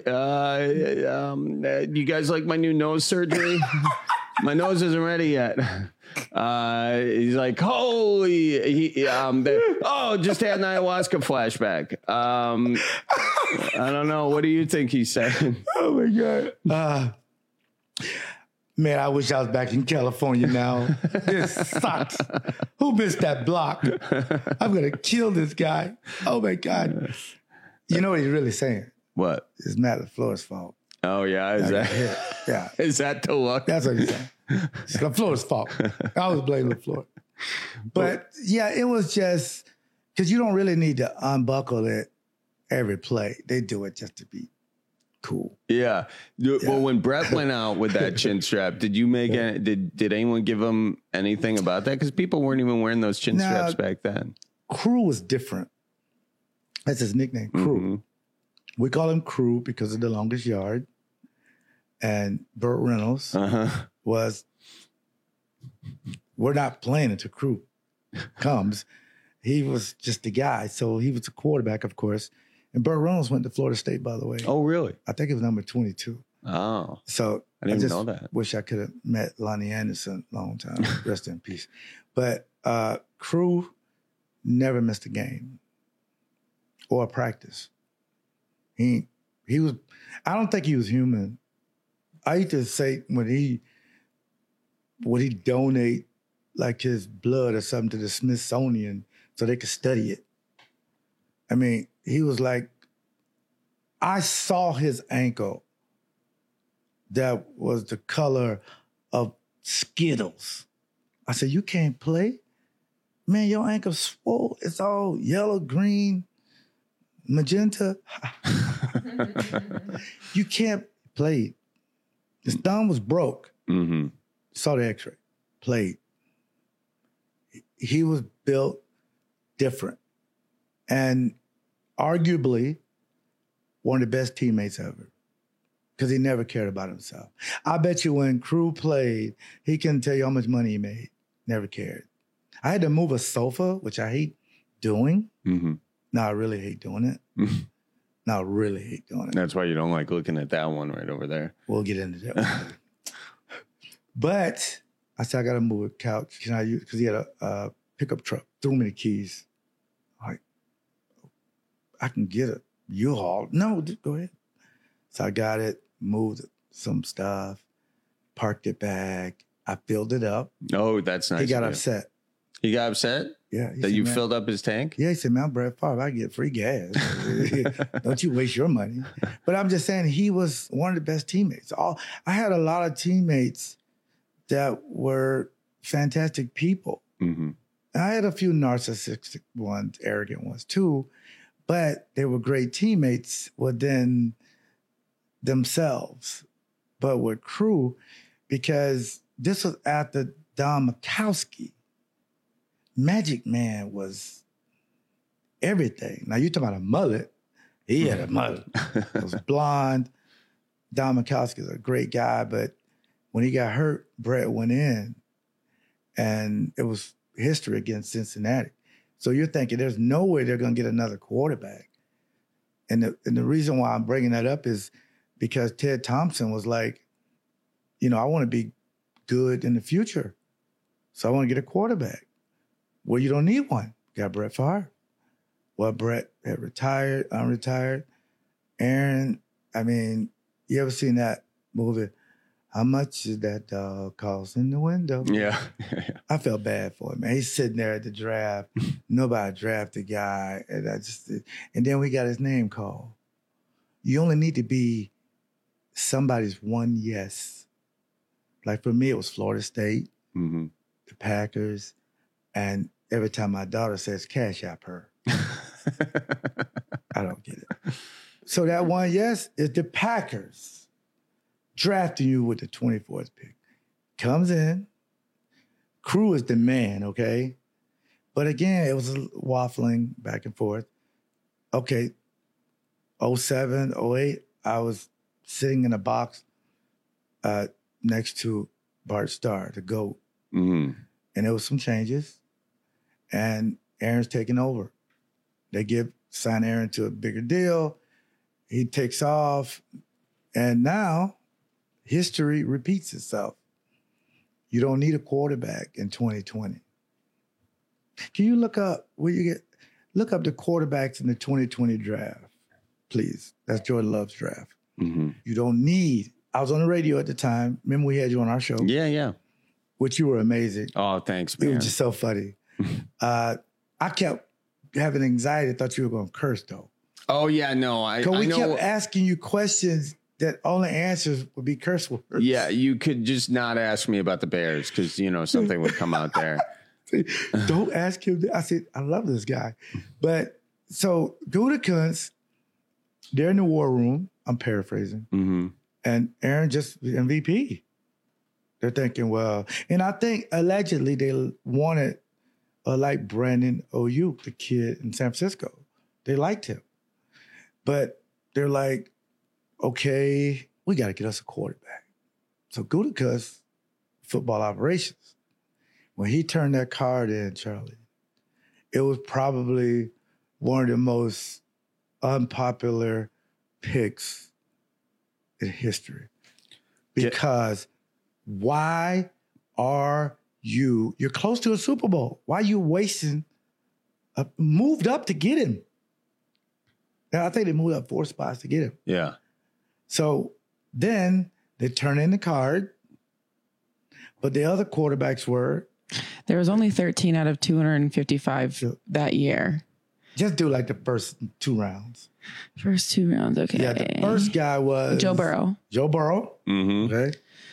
you guys like my new nose surgery? My nose isn't ready yet. He's like, holy, just had an ayahuasca flashback. I don't know. What do you think he's saying? Oh my God. Man, I wish I was back in California now. This sucks. Who missed that block? I'm going to kill this guy. Oh my God. You know what he's really saying? What? It's Matt LaFleur's fault. Oh, yeah. Is that the look? That's what he's saying. It's LaFleur's fault. I was blaming LaFleur. But yeah, it was just because you don't really need to unbuckle it every play. They do it just to be cool. Yeah. Well, when Brett went out with that chin strap, did you make did anyone give him anything about that? Because people weren't even wearing those chin straps back then. Crew was different. That's his nickname, Crew. Mm-hmm. We call him Crew because of the longest yard. And Burt Reynolds was, we're not playing until Crew comes. He was just the guy. So he was a quarterback, of course. And Burt Reynolds went to Florida State, by the way. Oh, really? I think it was number 22. Oh. So I didn't even know that. Wish I could have met Lonnie Anderson a long time. Rest in peace. But Crew never missed a game or a practice. He was, I don't think he was human. I used to say would he donate like his blood or something to the Smithsonian so they could study it. I mean, he was like, I saw his ankle that was the color of Skittles. I said, you can't play? Man, your ankle's swole. It's all yellow, green, magenta. You can't play. His thumb was broke. Mm-hmm. Saw the x-ray. Played. He was built different. And arguably one of the best teammates ever. Because he never cared about himself. I bet you when Crew played, he couldn't tell you how much money he made. Never cared. I had to move a sofa, which I hate doing. Mm-hmm. No, I really hate doing it. No, I really hate doing it. That's why you don't like looking at that one right over there. We'll get into that one. But I said, I got to move a couch. Can I use, because he had a pickup truck. Threw me the keys. Like, I can get a U-Haul. No, just go ahead. So I got it, moved some stuff, parked it back. I filled it up. Oh, that's nice. He got upset. He got upset? Yeah. That you filled up his tank? Yeah, he said, man, I'm Brett Favre. I get free gas. Don't you waste your money. But I'm just saying he was one of the best teammates. I had a lot of teammates that were fantastic people. Mm-hmm. And I had a few narcissistic ones, arrogant ones too, but they were great teammates within themselves. But with Crew, because this was after Don Majkowski, Magic Man was everything. Now, you talking about a mullet. He had a mullet. It was blonde. Don Majkowski is a great guy, but when he got hurt, Brett went in, and it was history against Cincinnati. So you're thinking there's no way they're going to get another quarterback. And the reason why I'm bringing that up is because Ted Thompson was like, I want to be good in the future. So I want to get a quarterback. Well, you don't need one. Got Brett Favre. Well, Brett had retired, unretired. Aaron, I mean, you ever seen that movie? How much is that dog cost in the window? Yeah. I felt bad for him, man. He's sitting there at the draft. Nobody drafted the guy. And then we got his name called. You only need to be somebody's one yes. Like for me, it was Florida State, the Packers, and every time my daughter says cash app her. I don't get it. So that one yes is the Packers drafting you with the 24th pick. Comes in. Crew is the man, okay? But again, it was waffling back and forth. Okay, 07, 08, I was sitting in a box next to Bart Starr, the GOAT. And there was some changes. And Aaron's taking over. They sign Aaron to a bigger deal. He takes off. And now history repeats itself. You don't need a quarterback in 2020. Can you look up the quarterbacks in the 2020 draft, please? That's Jordan Love's draft. You don't need. I was on the radio at the time. Remember we had you on our show? Yeah. Which you were amazing. Oh, thanks, man. It was just so funny. I kept having anxiety. I thought you were going to curse, though. Oh, yeah, no. I know. Kept asking you questions that only answers would be curse words. Yeah, you could just not ask me about the Bears because, something would come out there. Don't ask him. I said, I love this guy. But so Gutekunst, they're in the war room. I'm paraphrasing. And Aaron just MVP. They're thinking, well, and I think allegedly they wanted like Brandon Ayuk, the kid in San Francisco. They liked him. But they're like, okay, we got to get us a quarterback. So Gutekunst, football operations, when he turned that card in, Charlie, it was probably one of the most unpopular picks in history. Because why are you're close to a Super Bowl. Why are you wasting, moved up to get him? And I think they moved up 4 spots to get him. Yeah. So then they turn in the card, but the other quarterbacks were? There was only 13 out of 255 that year. Just do like the first 2 rounds. First 2 rounds, okay. Yeah, the first guy was? Joe Burrow. Joe Burrow? Okay.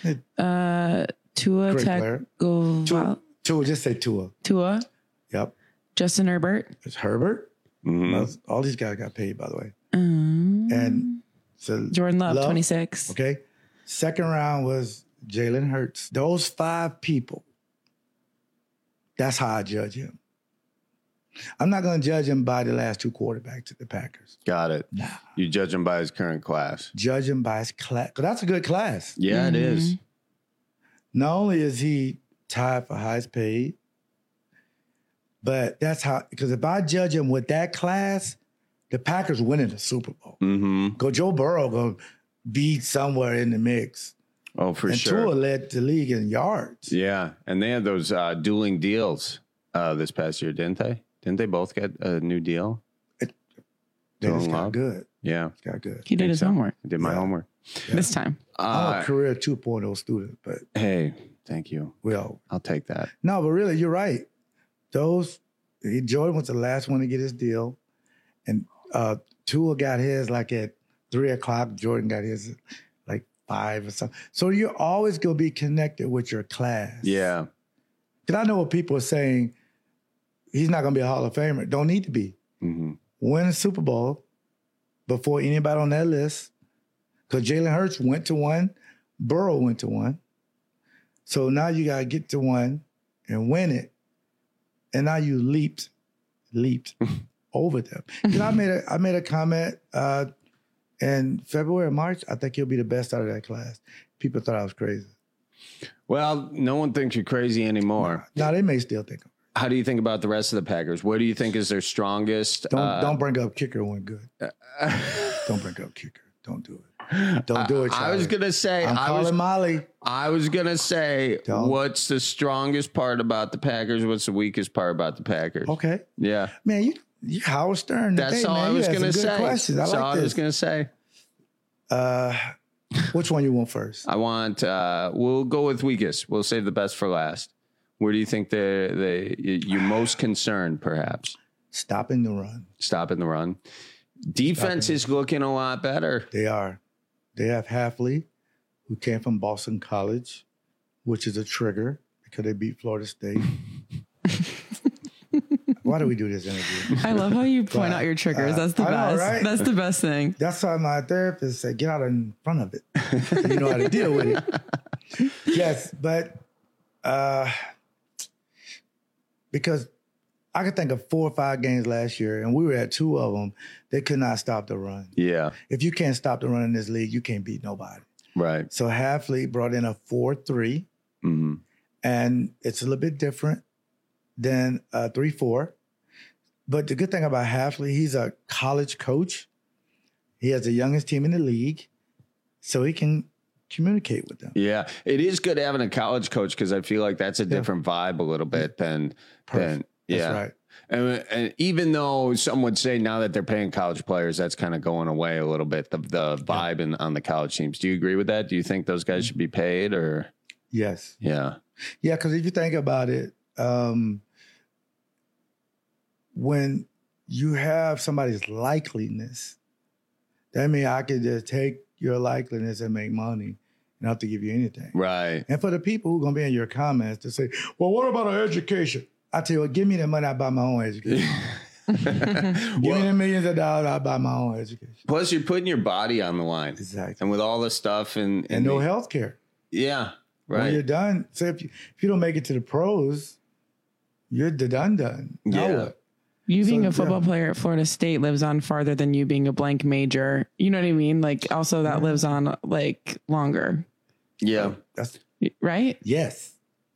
Tua Tagovailoa. Tua, just say Tua. Tua. Yep. Justin Herbert. It's Herbert. All these guys got paid, by the way. And so Jordan Love, 26. Okay. Second round was Jalen Hurts. Those 5 people, that's how I judge him. I'm not going to judge him by the last 2 quarterbacks at the Packers. Got it. Nah. You judge him by his current class. Judge him by his class. Because that's a good class. Yeah, it is. Not only is he tied for highest paid, but that's how, because if I judge him with that class, the Packers winning the Super Bowl. Go Joe Burrow going to be somewhere in the mix. Oh, for sure. And Tua led the league in yards. Yeah, and they had those dueling deals this past year, didn't they? Didn't they both get a new deal? They just got good. Yeah. Got good. He did his homework. I did my homework. Yeah. This time. I'm a career 2.0 student, but hey, thank you. I'll take that. No, but really, you're right. Jordan was the last one to get his deal, and Tua got his like at 3:00. Jordan got his at like 5 or something. So you're always gonna be connected with your class. Yeah. Because I know what people are saying. He's not gonna be a Hall of Famer. Don't need to be. Win a Super Bowl before anybody on that list. Because Jalen Hurts went to one, Burrow went to one. So now you got to get to one and win it. And now you leaped over them. Because I made a comment in February or March. I think he'll be the best out of that class. People thought I was crazy. Well, no one thinks you're crazy anymore. No, they may still think. How do you think about the rest of the Packers? What do you think is their strongest? Don't bring up kicker when good. Don't bring up kicker. Don't do it. Don't do it, Charlie. I was going to say, Molly. I was going to say, what's the strongest part about the Packers? What's the weakest part about the Packers? Okay. Yeah. Man, you Howard Stern. That's all I was going to say. Questions. That's all I was going to say. Which one you want first? I want, we'll go with weakest. We'll save the best for last. Where do you think you're most concerned, perhaps? Stopping the run. Stopping the run. Defense is looking a lot better. They are. They have Hafley, who came from Boston College, which is a trigger because they beat Florida State. Why do we do this interview? I love how you point out your triggers. That's the best. Know, right? That's the best thing. That's why my therapist said, get out in front of it. So you know how to deal with it. Yes, but because I could think of 4 or 5 games last year, and we were at 2 of them. They could not stop the run. Yeah. If you can't stop the run in this league, you can't beat nobody. Right. So Hafley brought in a 4-3, and it's a little bit different than 3-4. But the good thing about Hafley, he's a college coach. He has the youngest team in the league, so he can communicate with them. Yeah, it is good having a college coach because I feel like that's a different vibe a little bit than yeah. That's right. And even though some would say now that they're paying college players, that's kind of going away a little bit, the vibe on the college teams. Do you agree with that? Do you think those guys should be paid or? Yes. Yeah. Yeah, because if you think about it, when you have somebody's likeliness, that means I could just take your likeliness and make money and not have to give you anything. Right. And for the people who are going to be in your comments to say, well, what about our education? I tell you what, give me the money, I buy my own education. Give me the millions of dollars, I buy my own education. Plus, you're putting your body on the line. Exactly. And with all the stuff and no health care. Yeah. Right. When you're done, so if you don't make it to the pros, you're done. Now Yeah. what? You being a football player at Florida State lives on farther than you being a blank major. You know what I mean? Like, also that lives on like longer. Yeah. That's right. Yes.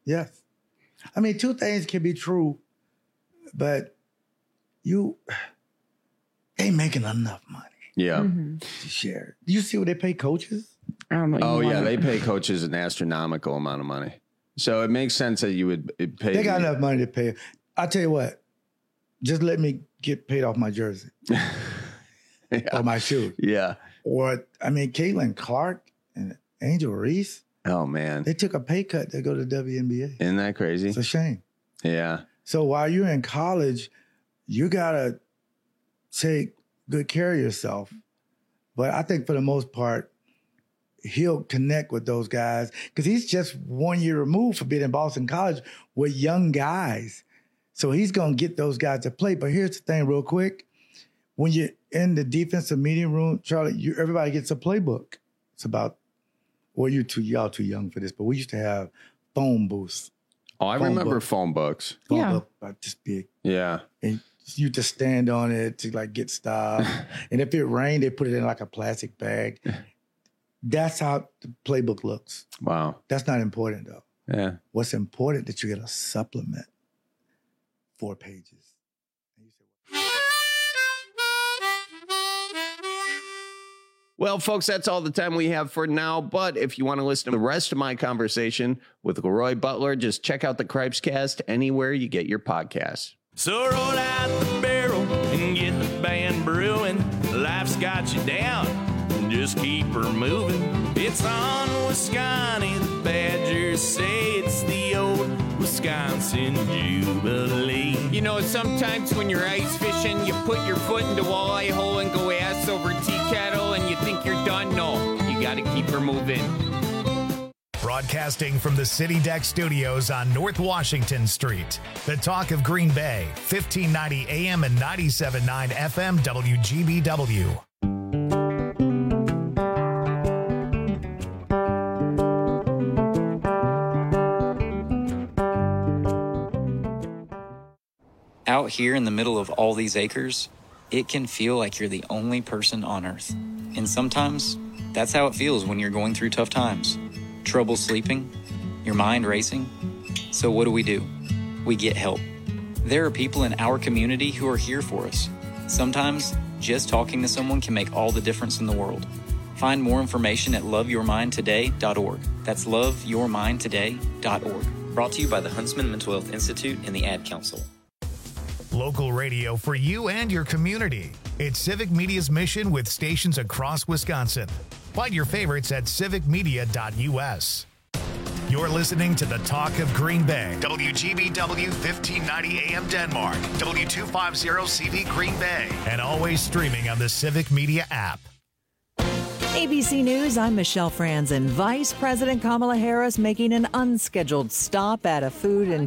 I mean, 2 things can be true, but you ain't making enough money. Yeah. To share. Do you see what they pay coaches? I don't know. Oh, yeah. They pay coaches an astronomical amount of money. So it makes sense that you would pay. They got enough money to pay. I'll tell you what. Just let me get paid off my jersey or my shoe. Yeah. Or, I mean, Caitlin Clark and Angel Reese. Oh, man. They took a pay cut to go to WNBA. Isn't that crazy? It's a shame. Yeah. So while you're in college, you got to take good care of yourself. But I think for the most part, he'll connect with those guys because he's just 1 year removed from being in Boston College with young guys. So he's going to get those guys to play. But here's the thing real quick. When you're in the defensive meeting room, Charlie, everybody gets a playbook. It's about, well, y'all too young for this, but we used to have phone booths. Oh, I remember phone books. Phone book about this big. Yeah. And you just stand on it to like get stuff. And if it rained, they put it in like a plastic bag. That's how the playbook looks. Wow. That's not important though. Yeah. What's important that you get a supplement. 4 pages. Well, folks, that's all the time we have for now. But if you want to listen to the rest of my conversation with Leroy Butler, just check out the Cripescast anywhere you get your podcasts. So roll out the barrel and get the band brewing. Life's got you down, just keep her moving. It's on Wisconsin, the Badgers say it's the old Wisconsin Jubilee. You know, sometimes when you're ice fishing, you put your foot in the walleye hole and go ass over tea kettle and you think you're done. No, you got to keep her moving. Broadcasting from the City Deck Studios on North Washington Street. The talk of Green Bay, 1590 AM and 97.9 FM WGBW. Out here in the middle of all these acres, it can feel like you're the only person on Earth. And sometimes, that's how it feels when you're going through tough times. Trouble sleeping, your mind racing. So what do? We get help. There are people in our community who are here for us. Sometimes, just talking to someone can make all the difference in the world. Find more information at loveyourmindtoday.org. That's loveyourmindtoday.org. Brought to you by the Huntsman Mental Health Institute and the Ad Council. Local radio for you and your community. It's Civic Media's mission with stations across Wisconsin. Find your favorites at civicmedia.us. You're listening to the Talk of Green Bay. WGBW 1590 AM Denmark. W250CV Green Bay. And always streaming on the Civic Media app. ABC News, I'm Michelle Franzen. Vice President Kamala Harris making an unscheduled stop at a food and